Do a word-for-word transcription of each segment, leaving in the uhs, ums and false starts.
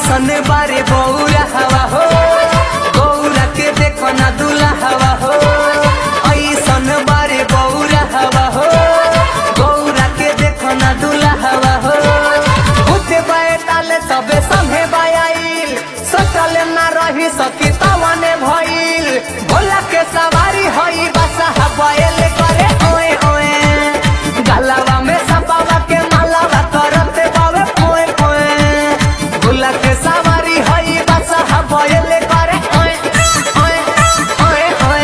ऐसन बारे बौरा हवा हो गौरा के देखो ना दूल्हा हवा हो ऐसन बारे बौरा हवा हो गौरा के देखो ना दूल्हा हवा हो उठे बैठाले सबे संगे बायाइल सकल ना रही सकी तवने भइल भोला के सवारी होई बसा हवाएल करे ओए ओए गलावा में सपावा के मालावा करते बावे ओए ओए भोला के सवारी होई बसा हवाएल करे ओए ओए ओए ओए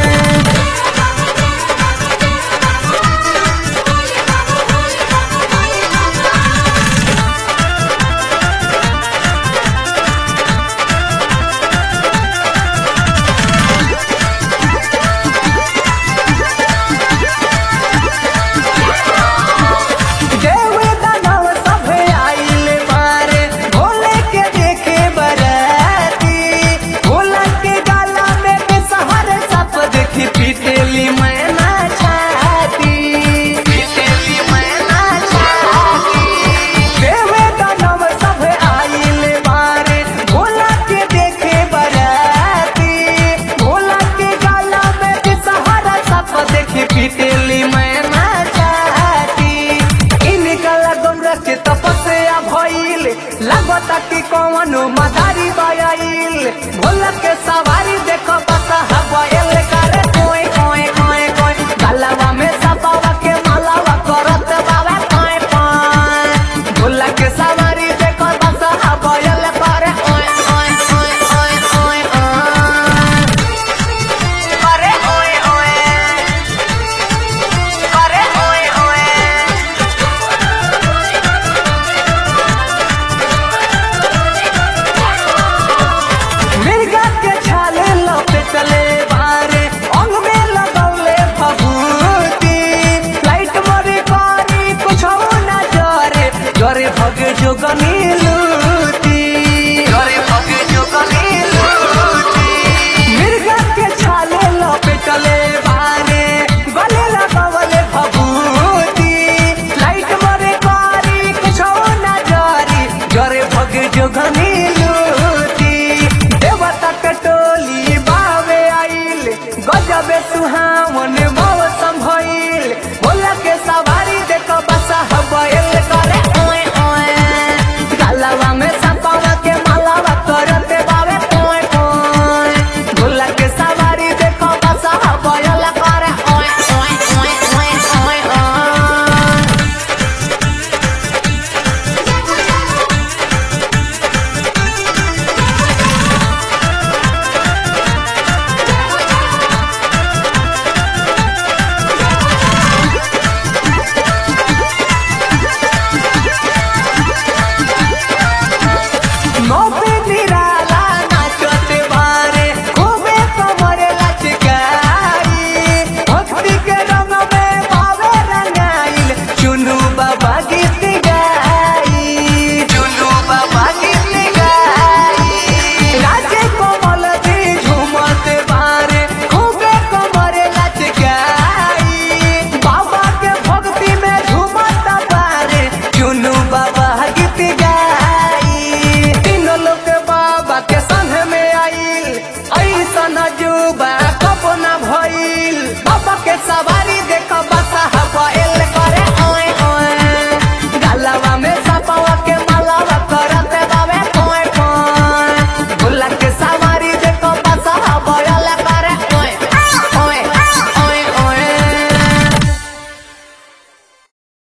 लगता कि कौनो मदारी बायाइल भोला के सवारी देखो बसा हवाएल करे कोई कोई कोई कोई गलावा में सपावा के मालावा करत बावे कोई कोई भोला के सवारी देखो बसा हवाएल करे ओए ओए ओए ओए ओए करे ओए ओए करे ओए ओए चले बारे अंग में लगौले भभूति लाइट मरे कारी कुछ ना जरे जरे भगे जोगनी लूटी जरे भगे जोगनी लूटी मिर्गा के छाले लपे चले बारे गले लगौले भभूति लाइट मरे कारी कुछ ना जरे जरे भगे जोगनी लूटी देवता के टोली गजबे सुहावन मौसम भइल भोला के सवारी देखो बसा हवाएल करे ओए ओए गलावा में सपावा के मालावा करते बावे ओए ओए भोला के सवारी देखो बसा हवाएल करे ओए ओए ओए ओए ओए के संग में आई ऐसा नजुबा